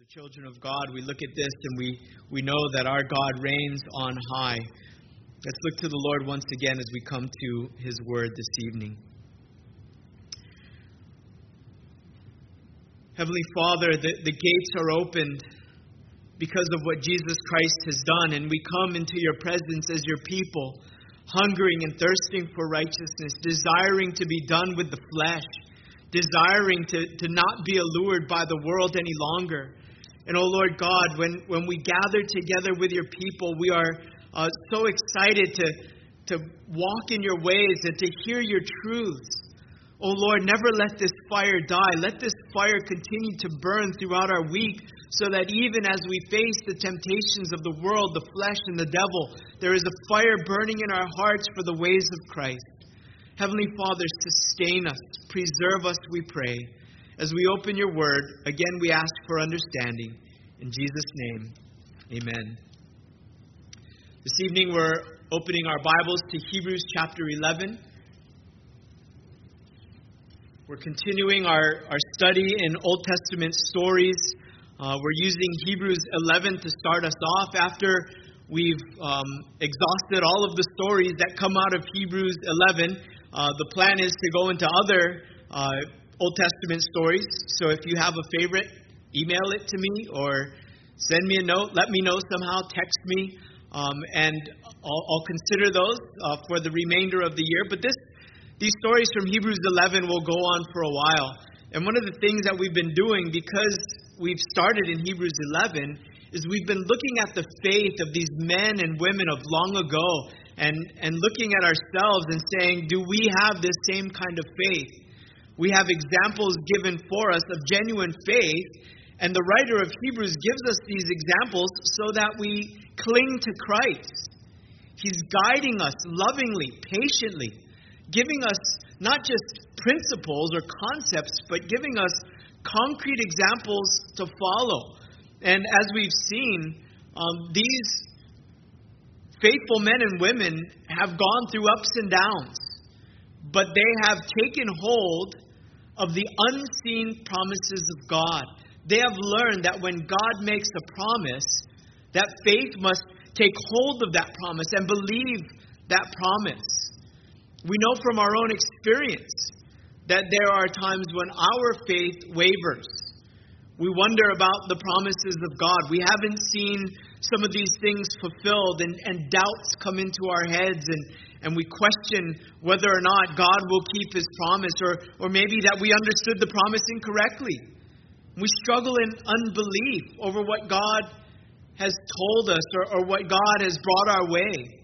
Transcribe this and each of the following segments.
Children of God, we look at this and we know that our God reigns on high. Let's look to the Lord once again as we come to His Word this evening. Heavenly Father, the gates are opened because of what Jesus Christ has done, and we come into your presence as your people, hungering and thirsting for righteousness, desiring to be done with the flesh, desiring to not be allured by the world any longer. And oh Lord God, when we gather together with your people, we are so excited to walk in your ways and to hear your truths. Oh Lord, never let this fire die. Let this fire continue to burn throughout our week, so that even as we face the temptations of the world, the flesh, and the devil, there is a fire burning in our hearts for the ways of Christ. Heavenly Father, sustain us, preserve us, we pray. As we open your word, again we ask for understanding. In Jesus' name, amen. This evening we're opening our Bibles to Hebrews chapter 11. We're continuing our study in Old Testament stories. We're using Hebrews 11 to start us off after we've exhausted all of the stories that come out of Hebrews 11. The plan is to go into other Old Testament stories. So if you have a favorite, email it to me or send me a note. Let me know somehow. Text me. And I'll consider those for the remainder of the year. But these stories from Hebrews 11 will go on for a while. And one of the things that we've been doing, because we've started in Hebrews 11, is we've been looking at the faith of these men and women of long ago and looking at ourselves and saying, do we have this same kind of faith? We have examples given for us of genuine faith, and the writer of Hebrews gives us these examples so that we cling to Christ. He's guiding us lovingly, patiently, giving us not just principles or concepts, but giving us concrete examples to follow. And as we've seen, these faithful men and women have gone through ups and downs, but they have taken hold of the unseen promises of God. They have learned that when God makes a promise, that faith must take hold of that promise and believe that promise. We know from our own experience that there are times when our faith wavers. We wonder about the promises of God. We haven't seen some of these things fulfilled, and doubts come into our heads, and we question whether or not God will keep His promise, or maybe that we understood the promise incorrectly. We struggle in unbelief over what God has told us or what God has brought our way.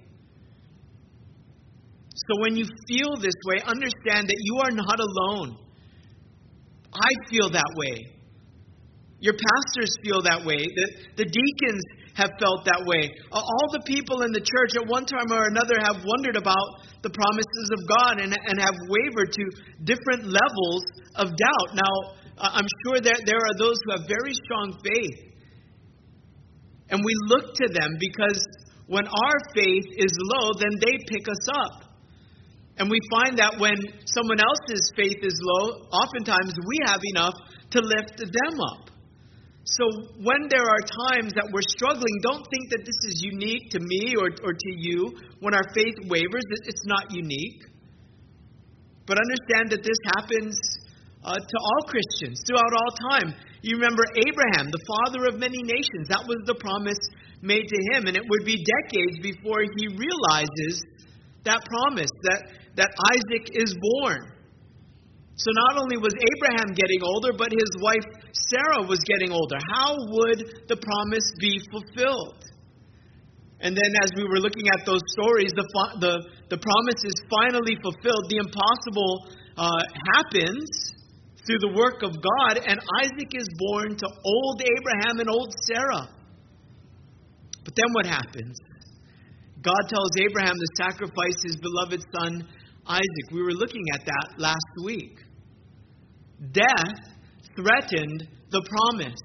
So when you feel this way, understand that you are not alone. I feel that way. Your pastors feel that way. The deacons have felt that way. All the people in the church at one time or another have wondered about the promises of God and have wavered to different levels of doubt. Now, I'm sure that there are those who have very strong faith. And we look to them because when our faith is low, then they pick us up. And we find that when someone else's faith is low, oftentimes we have enough to lift them up. So when there are times that we're struggling, don't think that this is unique to me or to you. When our faith wavers, it's not unique. But understand that this happens to all Christians throughout all time. You remember Abraham, the father of many nations. That was the promise made to him. And it would be decades before he realizes that promise, that Isaac is born. So not only was Abraham getting older, but his wife Sarah was getting older. How would the promise be fulfilled? And then as we were looking at those stories, the promise is finally fulfilled. The impossible happens through the work of God, and Isaac is born to old Abraham and old Sarah. But then what happens? God tells Abraham to sacrifice his beloved son Isaac. We were looking at that last week. Death threatened the promise.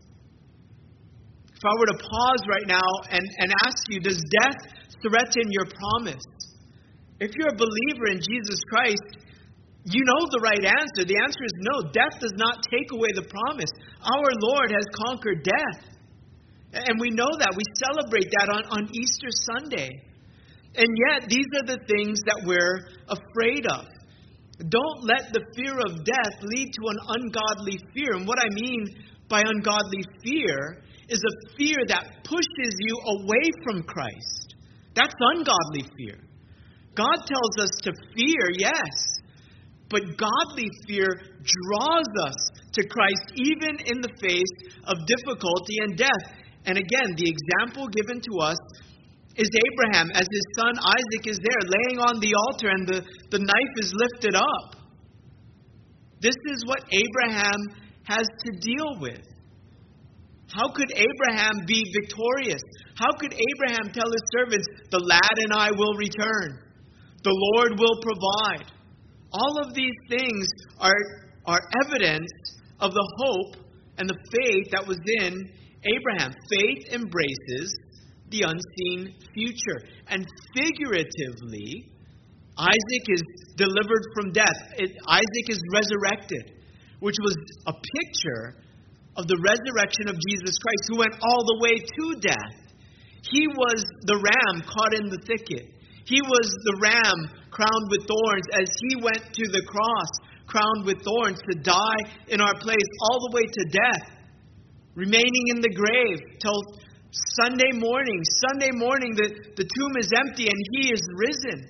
If I were to pause right now and ask you, does death threaten your promise? If you're a believer in Jesus Christ, You know the right answer. The answer is no. Death does not take away the promise. Our Lord has conquered death. And we know that. We celebrate that on Easter Sunday. And yet, these are the things that we're afraid of. Don't let the fear of death lead to an ungodly fear. And what I mean by ungodly fear is a fear that pushes you away from Christ. That's ungodly fear. God tells us to fear, yes, but godly fear draws us to Christ even in the face of difficulty and death. And again, the example given to us is Abraham as his son Isaac is there laying on the altar and the knife is lifted up. This is what Abraham has to deal with. How could Abraham be victorious? How could Abraham tell his servants, the lad and I will return? The Lord will provide. All of these things are evidence of the hope and the faith that was in Abraham. Faith embraces the unseen future. And figuratively, Isaac is delivered from death. Isaac is resurrected, which was a picture of the resurrection of Jesus Christ, who went all the way to death. He was the ram caught in the thicket. He was the ram crowned with thorns as he went to the cross, crowned with thorns to die in our place, all the way to death, remaining in the grave till Sunday morning. Sunday morning, the tomb is empty and he is risen.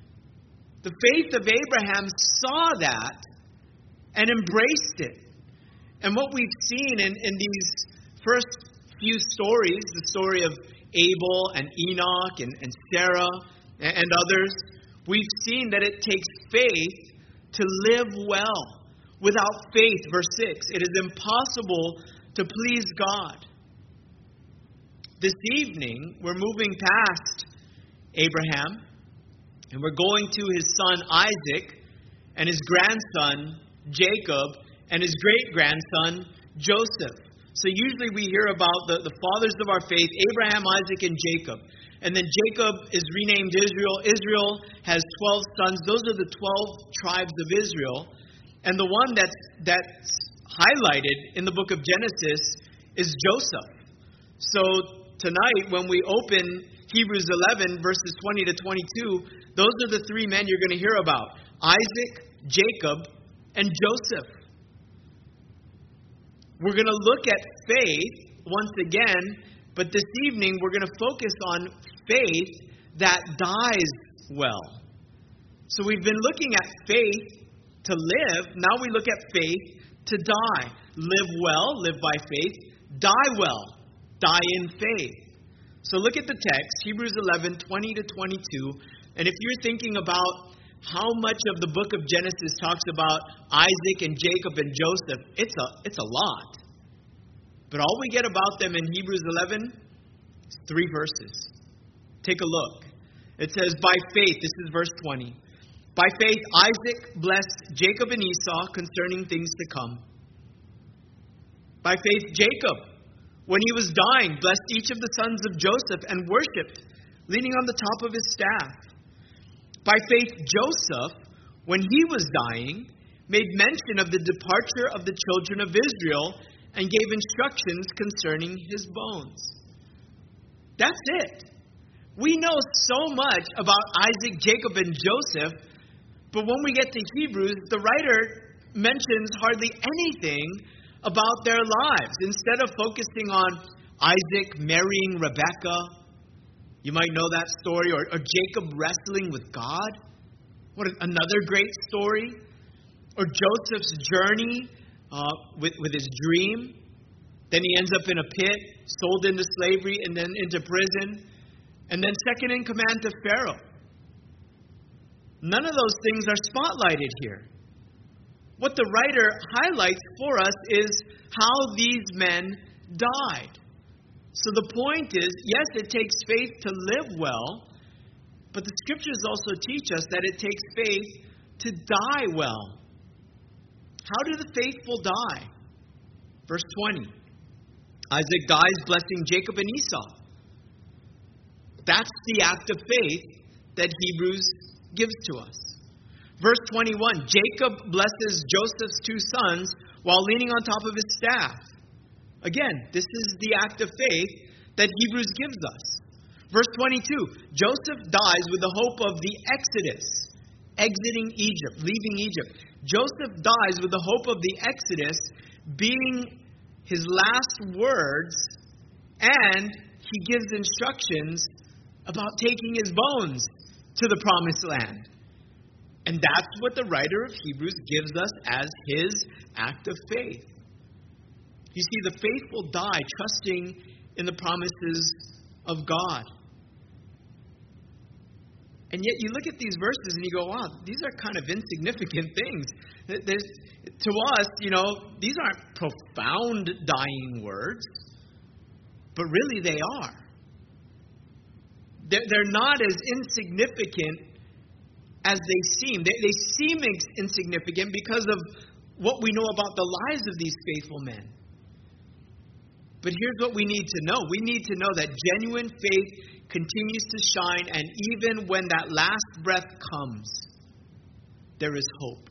The faith of Abraham saw that and embraced it. And what we've seen in these first few stories, the story of Abel and Enoch and Sarah and others, we've seen that it takes faith to live well. Without faith, verse 6, it is impossible to please God. This evening, we're moving past Abraham, and we're going to his son Isaac and his grandson Jacob and his great-grandson Joseph. So usually we hear about the fathers of our faith, Abraham, Isaac, and Jacob. And then Jacob is renamed Israel. Israel has 12 sons. Those are the 12 tribes of Israel. And the one that's highlighted in the book of Genesis is Joseph. So tonight, when we open Hebrews 11, verses 20 to 22, those are the three men you're going to hear about: Isaac, Jacob, and Joseph. We're going to look at faith once again, but this evening we're going to focus on faith that dies well. So we've been looking at faith to live. Now we look at faith to die. Live well, live by faith. Die well, die in faith. So look at the text, Hebrews 11, 20 to 22. And if you're thinking about how much of the book of Genesis talks about Isaac and Jacob and Joseph, it's a lot. But all we get about them in Hebrews 11 is 3 verses. Take a look. It says, by faith, this is verse 20. By faith, Isaac blessed Jacob and Esau concerning things to come. By faith, Jacob, when he was dying, blessed each of the sons of Joseph and worshipped, leaning on the top of his staff. By faith, Joseph, when he was dying, made mention of the departure of the children of Israel and gave instructions concerning his bones. That's it. We know so much about Isaac, Jacob, and Joseph, but when we get to Hebrews, the writer mentions hardly anything about their lives. Instead of focusing on Isaac marrying Rebekah, you might know that story, or Jacob wrestling with God. What another great story. Or Joseph's journey with his dream. Then he ends up in a pit, sold into slavery, and then into prison. And then second in command to Pharaoh. None of those things are spotlighted here. What the writer highlights for us is how these men died. So the point is, yes, it takes faith to live well, but the scriptures also teach us that it takes faith to die well. How do the faithful die? Verse 20. Isaac dies blessing Jacob and Esau. That's the act of faith that Hebrews gives to us. Verse 21, Jacob blesses Joseph's two sons while leaning on top of his staff. Again, this is the act of faith that Hebrews gives us. Verse 22, Joseph dies with the hope of the Exodus, exiting Egypt, leaving Egypt. Joseph dies with the hope of the Exodus being his last words, and he gives instructions about taking his bones to the promised land. And that's what the writer of Hebrews gives us as his act of faith. You see, the faithful die trusting in the promises of God. And yet you look at these verses and you go, wow, these are kind of insignificant things. To us, these aren't profound dying words, but really they are. They're not as insignificant as they seem. They seem insignificant because of what we know about the lives of these faithful men. But here's what we need to know. We need to know that genuine faith continues to shine, and even when that last breath comes, there is hope.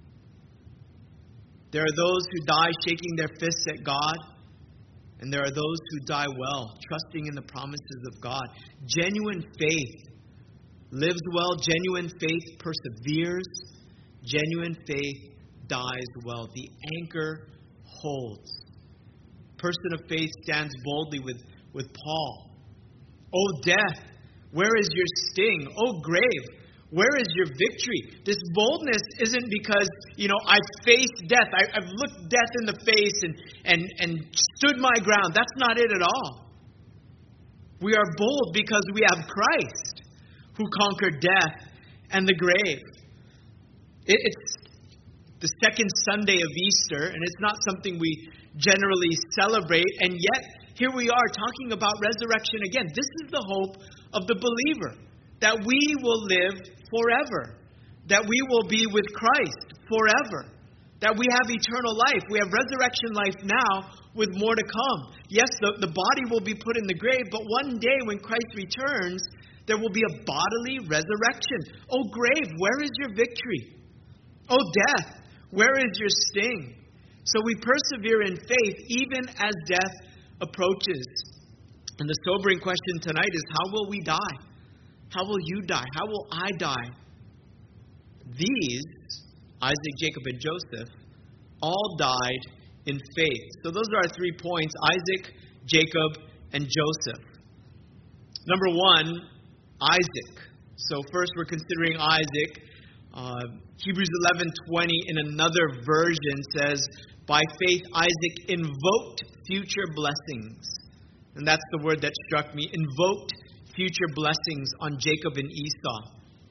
There are those who die shaking their fists at God, and there are those who die well, trusting in the promises of God. Genuine faith lives well. Genuine faith perseveres. Genuine faith dies well. The anchor holds. Person of faith stands boldly with Paul. O death, where is your sting? O grave, where is your victory? This boldness isn't because, I've faced death. I've looked death in the face and stood my ground. That's not it at all. We are bold because we have Christ who conquered death and the grave. It's the second Sunday of Easter, and it's not something we generally celebrate, and yet here we are talking about resurrection again. This is the hope of the believer, that we will live forever, that we will be with Christ forever, that we have eternal life. We have resurrection life now with more to come. Yes, the body will be put in the grave, but one day when Christ returns, there will be a bodily resurrection. O grave, where is your victory? O death, where is your sting? So we persevere in faith even as death approaches. And the sobering question tonight is, how will we die? How will you die? How will I die? These, Isaac, Jacob, and Joseph, all died in faith. So those are our 3 points: Isaac, Jacob, and Joseph. Number one, Isaac. So first we're considering Isaac. Hebrews 11:20 in another version says, by faith Isaac invoked future blessings. And that's the word that struck me. Invoked future blessings on Jacob and Esau.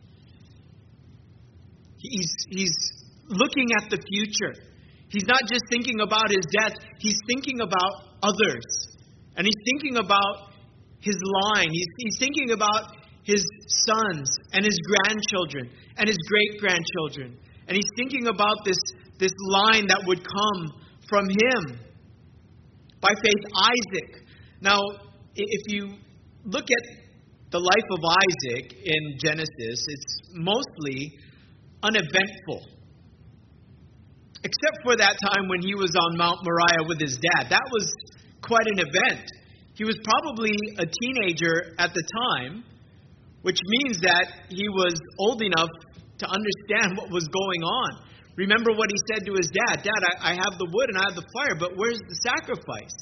He's looking at the future. He's not just thinking about his death. He's thinking about others. And he's thinking about his line. He's thinking about his sons and his grandchildren and his great-grandchildren. And he's thinking about this line that would come from him. By faith, Isaac. Now, if you look at the life of Isaac in Genesis, it's mostly uneventful. Except for that time when he was on Mount Moriah with his dad. That was quite an event. He was probably a teenager at the time, which means that he was old enough to understand what was going on. Remember what he said to his dad. Dad, I have the wood and I have the fire, but where's the sacrifice?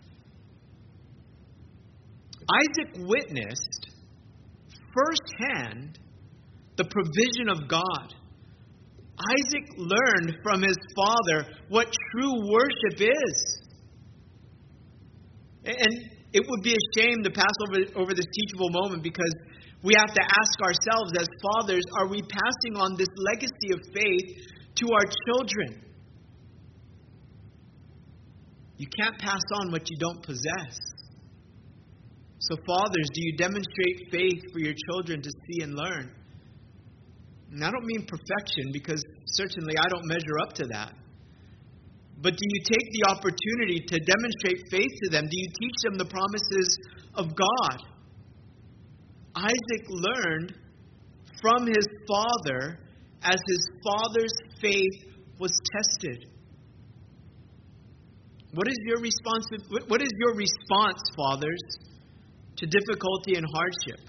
Isaac witnessed firsthand the provision of God. Isaac learned from his father what true worship is. And it would be a shame to pass over this teachable moment, because we have to ask ourselves as fathers, are we passing on this legacy of faith to our children? You can't pass on what you don't possess. So fathers, do you demonstrate faith for your children to see and learn? And I don't mean perfection, because certainly I don't measure up to that. But do you take the opportunity to demonstrate faith to them? Do you teach them the promises of God? Isaac learned from his father as his father's faith was tested. What is your response, fathers, to difficulty and hardship?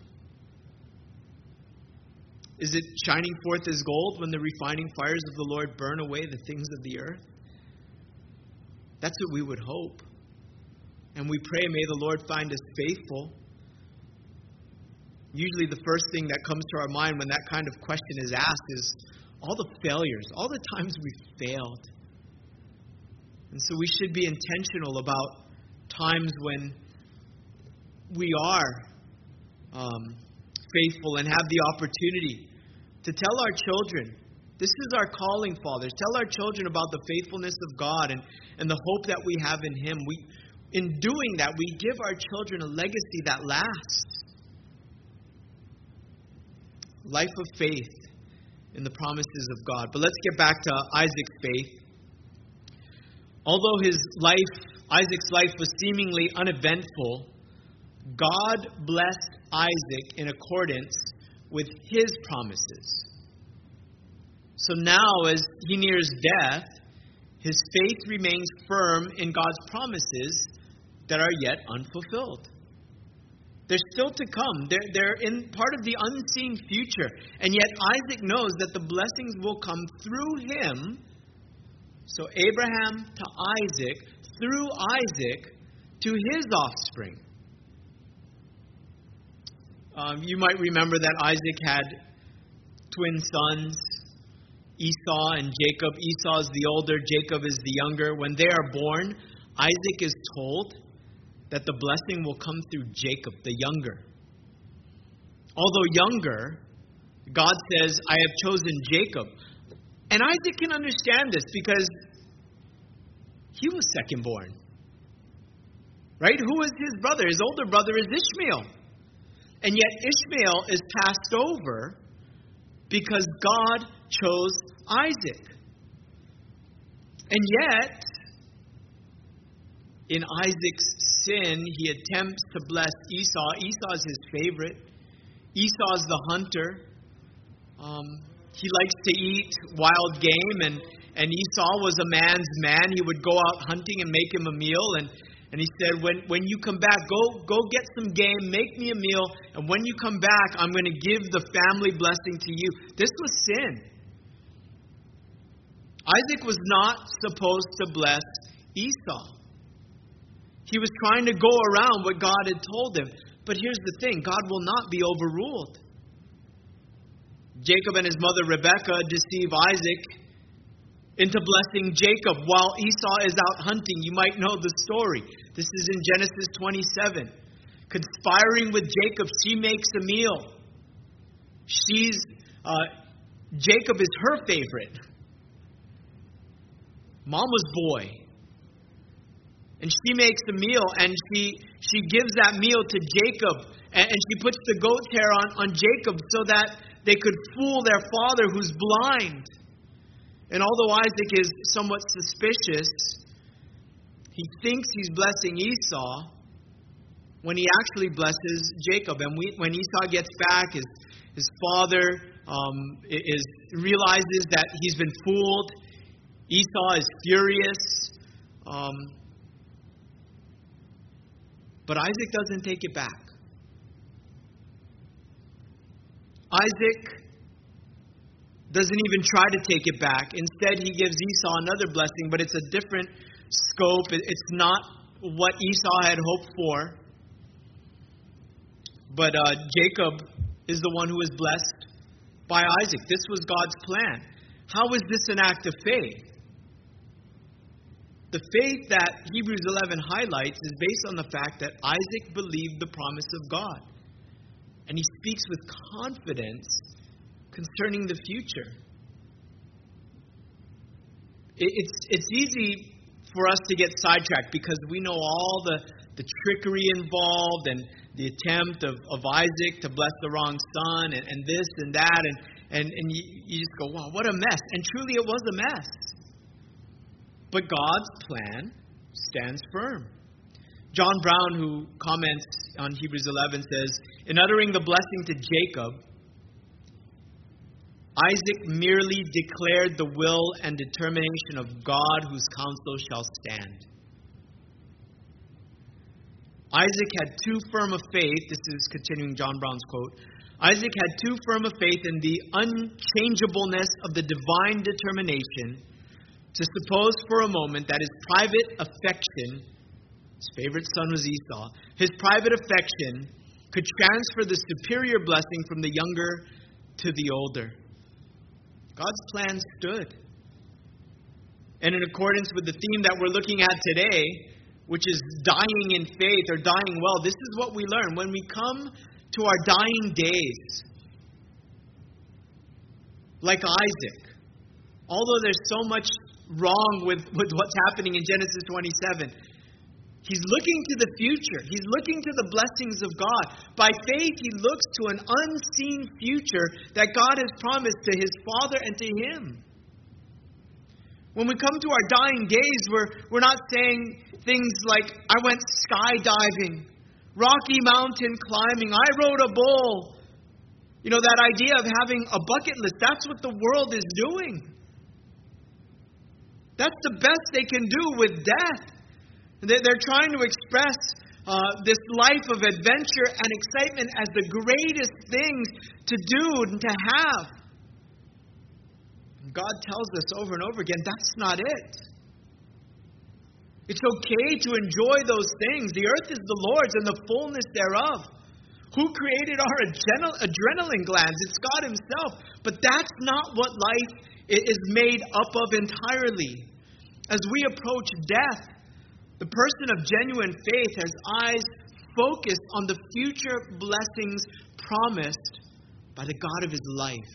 Is it shining forth as gold when the refining fires of the Lord burn away the things of the earth? That's what we would hope. And we pray, may the Lord find us faithful. Usually the first thing that comes to our mind when that kind of question is asked is all the failures, all the times we've failed. And so we should be intentional about times when we are faithful and have the opportunity to tell our children, this is our calling, fathers. Tell our children about the faithfulness of God and the hope that we have in Him. In doing that, we give our children a legacy that lasts. Life of faith in the promises of God. But let's get back to Isaac's faith. Although Isaac's life was seemingly uneventful, God blessed Isaac in accordance with his promises. So now, as he nears death, his faith remains firm in God's promises that are yet unfulfilled. They're still to come. They're in part of the unseen future. And yet Isaac knows that the blessings will come through him. So Abraham to Isaac, through Isaac to his offspring. You might remember that Isaac had twin sons, Esau and Jacob. Esau is the older, Jacob is the younger. When they are born, Isaac is told that the blessing will come through Jacob, the younger. Although younger, God says, I have chosen Jacob. And Isaac can understand this because he was second born. Right? Who is his brother? His older brother is Ishmael. And yet Ishmael is passed over because God chose Isaac. And yet, in Isaac's sin, he attempts to bless Esau. Esau is his favorite. Esau is the hunter. He likes to eat wild game, and Esau was a man's man. He would go out hunting and make him a meal. And he said, when you come back, go get some game, make me a meal, and when you come back, I'm going to give the family blessing to you. This was sin. Isaac was not supposed to bless Esau. He was trying to go around what God had told him. But here's the thing, God will not be overruled. Jacob and his mother Rebekah deceive Isaac into blessing Jacob while Esau is out hunting. You might know the story. This is in Genesis 27. Conspiring with Jacob, she makes a meal. Jacob is her favorite. Mama's boy. And she makes a meal, and she gives that meal to Jacob, and she puts the goat's hair on Jacob so that they could fool their father who's blind. And although Isaac is somewhat suspicious, he thinks he's blessing Esau when he actually blesses Jacob. And when Esau gets back, his father realizes that he's been fooled. Esau is furious. But Isaac doesn't take it back. Isaac doesn't even try to take it back. Instead, he gives Esau another blessing, but it's a different scope. It's not what Esau had hoped for. But Jacob is the one who is blessed by Isaac. This was God's plan. How is this an act of faith? The faith that Hebrews 11 highlights is based on the fact that Isaac believed the promise of God. And he speaks with confidence concerning the future. It's easy for us to get sidetracked because we know all the trickery involved and the attempt of Isaac to bless the wrong son and this and that. And you just go, wow, what a mess. And truly it was a mess. But God's plan stands firm. John Brown, who comments on Hebrews 11, says, in uttering the blessing to Jacob, Isaac merely declared the will and determination of God whose counsel shall stand. Isaac had too firm a faith, this is continuing John Brown's quote, Isaac had too firm a faith in the unchangeableness of the divine determination to suppose for a moment that his private affection, his favorite son was Esau, his private affection could transfer the superior blessing from the younger to the older. God's plan stood. And in accordance with the theme that we're looking at today, which is dying in faith or dying well, this is what we learn. When we come to our dying days, like Isaac, although there's so much wrong with what's happening in Genesis 27, he's looking to the future. He's looking to the blessings of God. By faith, he looks to an unseen future that God has promised to his father and to him. When we come to our dying days, we're not saying things like, I went skydiving, Rocky Mountain climbing, I rode a bull. You know, that idea of having a bucket list, that's what the world is doing. That's the best they can do with death. They're trying to express this life of adventure and excitement as the greatest things to do and to have. God tells us over and over again, that's not it. It's okay to enjoy those things. The earth is the Lord's and the fullness thereof. Who created our adrenaline glands? It's God himself. But that's not what life is made up of entirely. As we approach death, the person of genuine faith has eyes focused on the future blessings promised by the God of his life.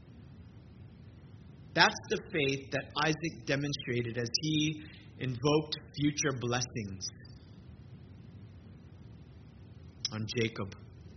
That's the faith that Isaac demonstrated as he invoked future blessings on Jacob.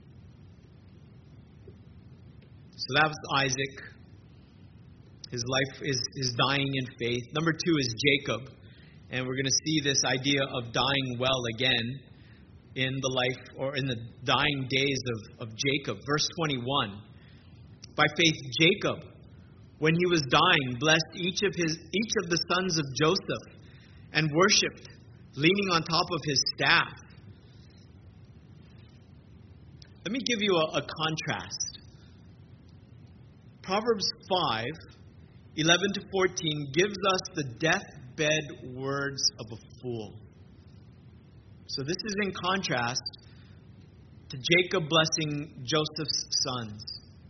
So that was Isaac. His life is dying in faith. Number 2 is Jacob. And we're going to see this idea of dying well again in the life or in the dying days of Jacob. Verse 21. By faith, Jacob, when he was dying, blessed each of the sons of Joseph and worshipped, leaning on top of his staff. Let me give you a contrast. Proverbs 5, 11 to 14 gives us the deathbed words of a fool. So this is in contrast to Jacob blessing Joseph's sons.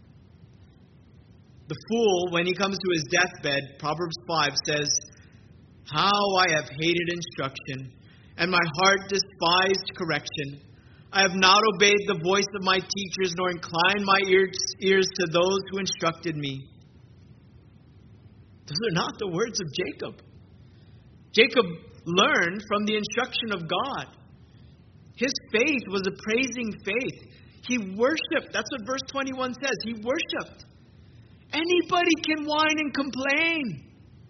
The fool, when he comes to his deathbed, Proverbs 5 says, how I have hated instruction, and my heart despised correction. I have not obeyed the voice of my teachers, nor inclined my ears to those who instructed me. Those are not the words of Jacob. Jacob learned from the instruction of God. His faith was a praising faith. He worshipped. That's what verse 21 says. He worshipped. Anybody can whine and complain.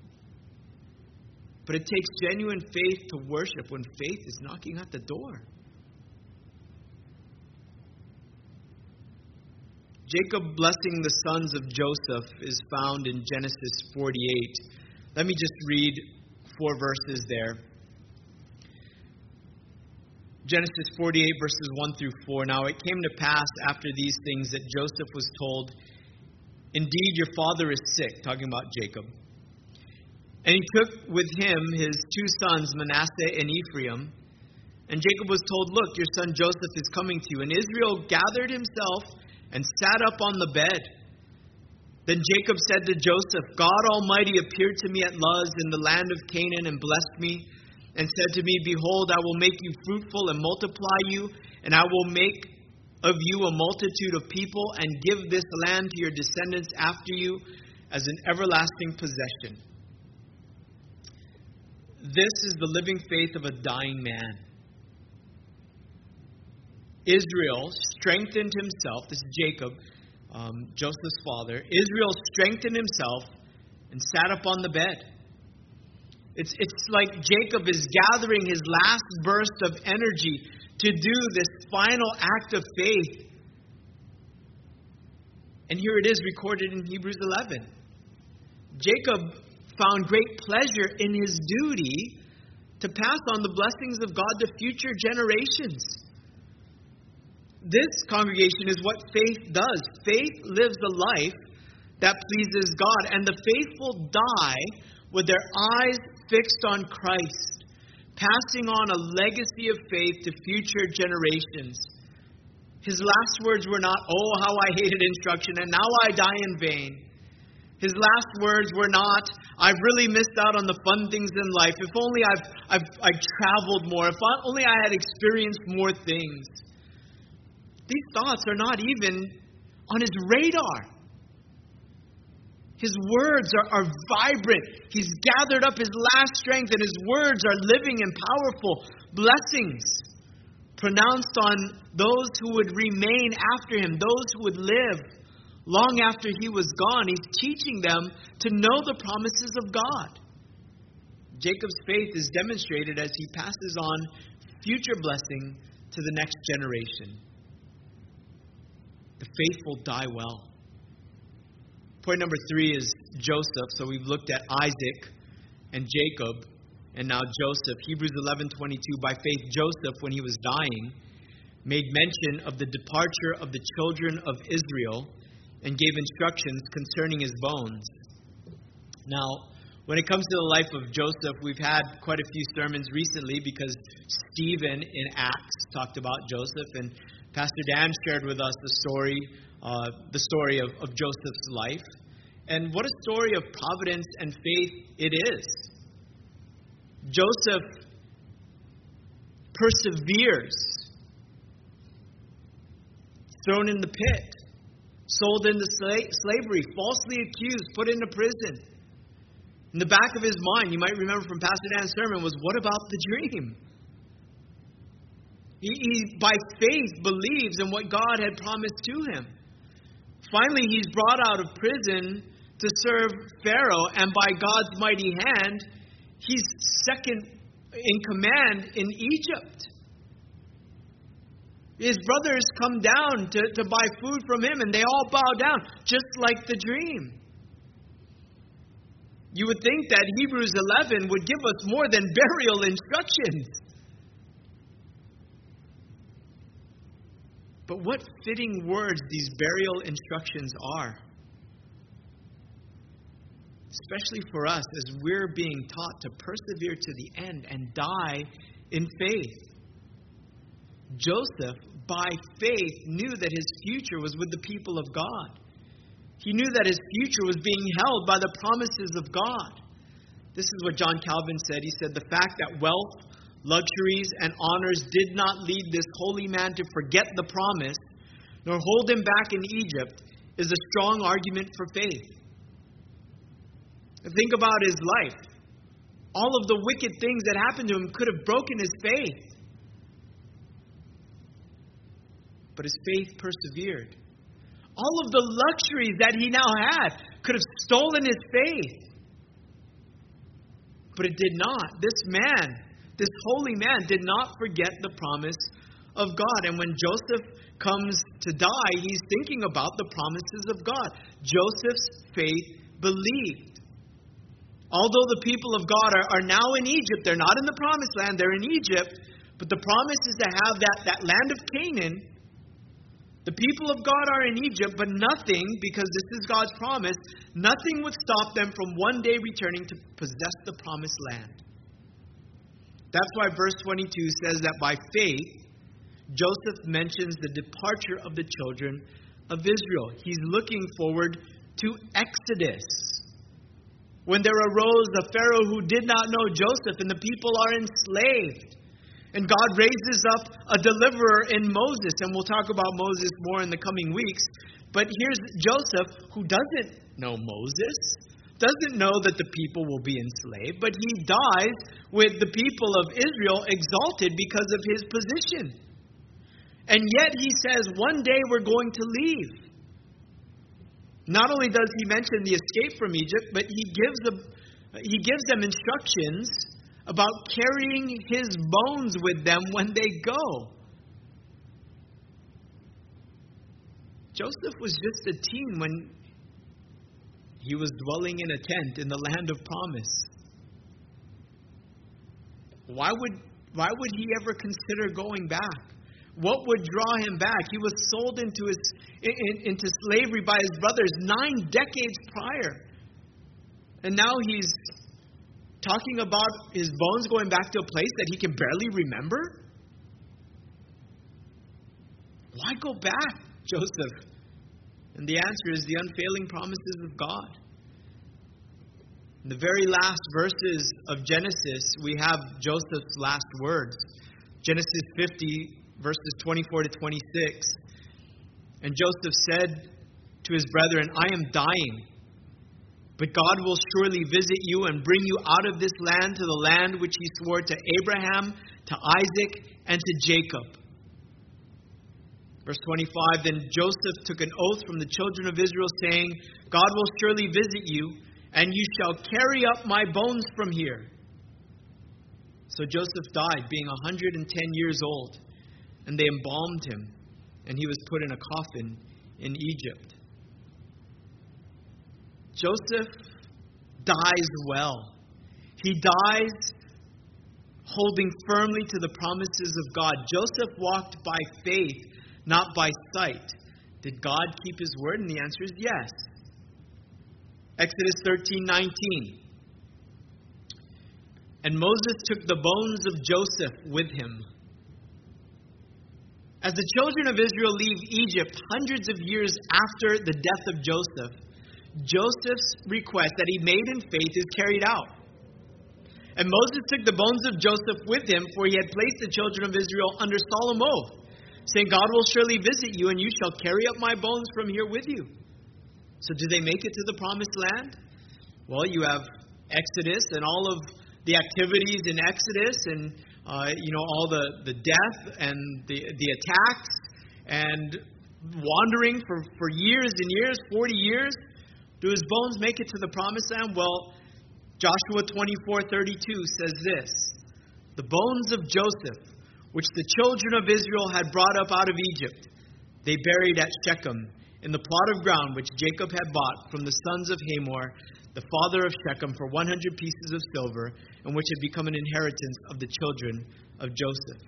But it takes genuine faith to worship when faith is knocking at the door. Jacob blessing the sons of Joseph is found in Genesis 48. Let me just read 4 verses there. Genesis 48 verses 1 through 4. Now it came to pass after these things that Joseph was told, indeed your father is sick, talking about Jacob. And he took with him his 2 sons, Manasseh and Ephraim. And Jacob was told, look, your son Joseph is coming to you. And Israel gathered himself and sat up on the bed. Then Jacob said to Joseph, God Almighty appeared to me at Luz in the land of Canaan and blessed me, and said to me, behold, I will make you fruitful and multiply you, and I will make of you a multitude of people, and give this land to your descendants after you as an everlasting possession. This is the living faith of a dying man. Israel strengthened himself. This is Jacob, Joseph's father. Israel strengthened himself and sat up on the bed. It's like Jacob is gathering his last burst of energy to do this final act of faith. And here it is recorded in Hebrews 11. Jacob found great pleasure in his duty to pass on the blessings of God to future generations. This, congregation, is what faith does. Faith lives a life that pleases God, and the faithful die with their eyes fixed on Christ, passing on a legacy of faith to future generations. His last words were not, "Oh, how I hated instruction, and now I die in vain." His last words were not, "I've really missed out on the fun things in life. If only I've traveled more. If only I had experienced more things." These thoughts are not even on his radar. His words are vibrant. He's gathered up his last strength, and his words are living and powerful blessings pronounced on those who would remain after him, those who would live long after he was gone. He's teaching them to know the promises of God. Jacob's faith is demonstrated as he passes on future blessing to the next generation. The faithful die well. Point number 3 is Joseph. So we've looked at Isaac and Jacob, and now Joseph. Hebrews 11:22. By faith, Joseph, when he was dying, made mention of the departure of the children of Israel and gave instructions concerning his bones. Now, when it comes to the life of Joseph, we've had quite a few sermons recently because Stephen in Acts talked about Joseph, and Pastor Dan shared with us the story of Joseph's life. And what a story of providence and faith it is. Joseph perseveres, thrown in the pit, sold into slavery, falsely accused, put into prison. In the back of his mind, you might remember from Pastor Dan's sermon, was, what about the dream? He, by faith, believes in what God had promised to him. Finally, he's brought out of prison to serve Pharaoh, and by God's mighty hand, he's second in command in Egypt. His brothers come down to buy food from him, and they all bow down, just like the dream. You would think that Hebrews 11 would give us more than burial instructions. But what fitting words these burial instructions are. Especially for us as we're being taught to persevere to the end and die in faith. Joseph, by faith, knew that his future was with the people of God. He knew that his future was being held by the promises of God. This is what John Calvin said. He said, "The fact that wealth, luxuries, and honors did not lead this holy man to forget the promise, nor hold him back in Egypt, is a strong argument for faith." Think about his life. All of the wicked things that happened to him could have broken his faith. But his faith persevered. All of the luxuries that he now had could have stolen his faith. But it did not. This holy man did not forget the promise of God. And when Joseph comes to die, he's thinking about the promises of God. Joseph's faith believed. Although the people of God are now in Egypt, they're not in the promised land, they're in Egypt, but the promise is to have that land of Canaan. The people of God are in Egypt, but nothing, because this is God's promise, nothing would stop them from one day returning to possess the promised land. That's why verse 22 says that by faith, Joseph mentions the departure of the children of Israel. He's looking forward to Exodus. When there arose a Pharaoh who did not know Joseph, and the people are enslaved. And God raises up a deliverer in Moses. And we'll talk about Moses more in the coming weeks. But here's Joseph, who doesn't know Moses, doesn't know that the people will be enslaved, but he dies with the people of Israel exalted because of his position. And yet he says, one day we're going to leave. Not only does he mention the escape from Egypt, but he gives them instructions about carrying his bones with them when they go. Joseph was just a teen when he was dwelling in a tent in the land of promise. Why would he ever consider going back? What would draw him back? He was sold into slavery by his brothers 9 decades prior. And now he's talking about his bones going back to a place that he can barely remember? Why go back, Joseph? And the answer is the unfailing promises of God. In the very last verses of Genesis, we have Joseph's last words. Genesis 50, verses 24 to 26. And Joseph said to his brethren, I am dying, but God will surely visit you and bring you out of this land to the land which he swore to Abraham, to Isaac, and to Jacob. Verse 25, then Joseph took an oath from the children of Israel, saying, God will surely visit you, and you shall carry up my bones from here. So Joseph died, being 110 years old, and they embalmed him, and he was put in a coffin in Egypt. Joseph dies well. He dies holding firmly to the promises of God. Joseph walked by faith, not by sight. Did God keep his word? And the answer is yes. Exodus 13:19. And Moses took the bones of Joseph with him. As the children of Israel leave Egypt hundreds of years after the death of Joseph, Joseph's request that he made in faith is carried out. And Moses took the bones of Joseph with him, for he had placed the children of Israel under solemn oath, saying, God will surely visit you, and you shall carry up my bones from here with you. So did they make it to the promised land? Well, you have Exodus and all of the activities in Exodus, and all the death and the attacks and wandering for years and years, 40 years. Do his bones make it to the promised land? Well, Joshua 24:32 says this: the bones of Joseph, which the children of Israel had brought up out of Egypt, they buried at Shechem, in the plot of ground which Jacob had bought from the sons of Hamor, the father of Shechem, for 100 pieces of silver, and which had become an inheritance of the children of Joseph.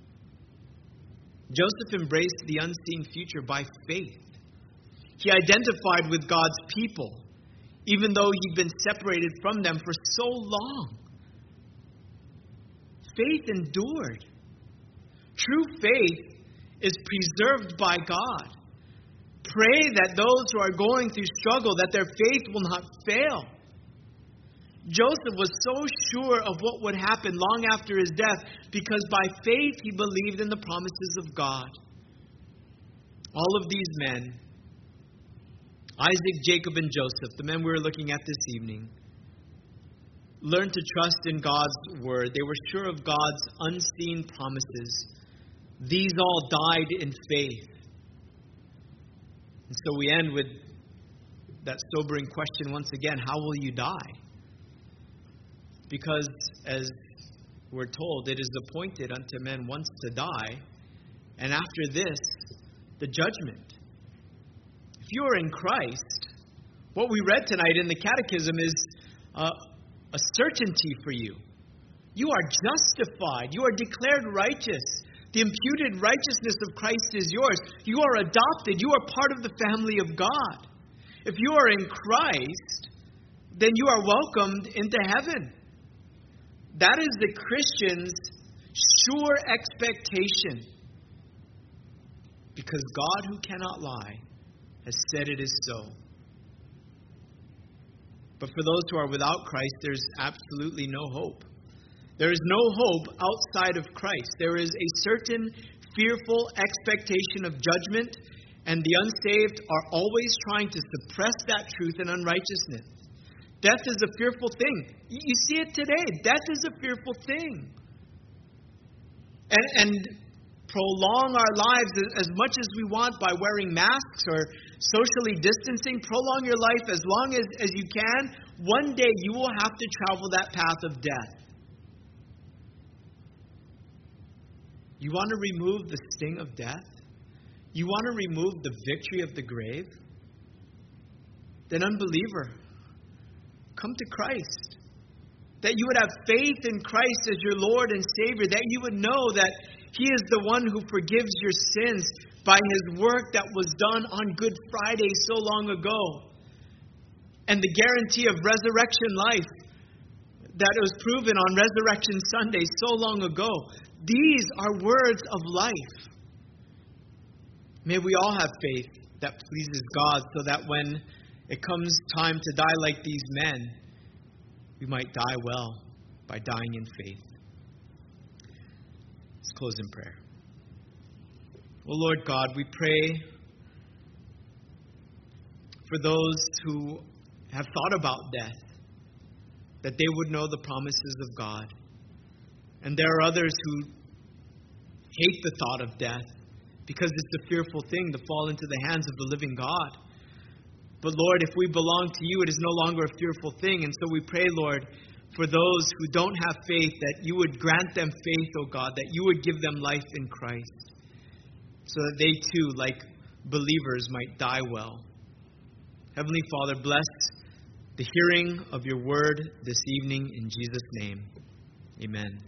Joseph embraced the unseen future by faith. He identified with God's people, even though he'd been separated from them for so long. Faith endured. True faith is preserved by God. Pray that those who are going through struggle, that their faith will not fail. Joseph was so sure of what would happen long after his death because by faith he believed in the promises of God. All of these men, Isaac, Jacob, and Joseph, the men we were looking at this evening, learned to trust in God's word. They were sure of God's unseen promises. These all died in faith. And so we end with that sobering question once again: how will you die? Because, as we're told, it is appointed unto men once to die, and after this, the judgment. If you are in Christ, what we read tonight in the Catechism is a certainty for you. You are justified. You are declared righteous. The imputed righteousness of Christ is yours. You are adopted. You are part of the family of God. If you are in Christ, then you are welcomed into heaven. That is the Christian's sure expectation. Because God, who cannot lie, has said it is so. But for those who are without Christ, there's absolutely no hope. There is no hope outside of Christ. There is a certain fearful expectation of judgment, and the unsaved are always trying to suppress that truth in unrighteousness. Death is a fearful thing. You see it today. Death is a fearful thing. And prolong our lives as much as we want by wearing masks or socially distancing. Prolong your life as long as you can. One day you will have to travel that path of death. You want to remove the sting of death? You want to remove the victory of the grave? Then, unbeliever, come to Christ. That you would have faith in Christ as your Lord and Savior. That you would know that He is the one who forgives your sins by His work that was done on Good Friday so long ago. And the guarantee of resurrection life that was proven on Resurrection Sunday so long ago. These are words of life. May we all have faith that pleases God, so that when it comes time to die like these men, we might die well by dying in faith. Let's close in prayer. Oh Lord God, we pray for those who have thought about death, that they would know the promises of God. And there are others who hate the thought of death because it's a fearful thing to fall into the hands of the living God. But Lord, if we belong to You, it is no longer a fearful thing. And so we pray, Lord, for those who don't have faith, that You would grant them faith, O God, that You would give them life in Christ, so that they too, like believers, might die well. Heavenly Father, bless the hearing of Your word this evening in Jesus' name. Amen.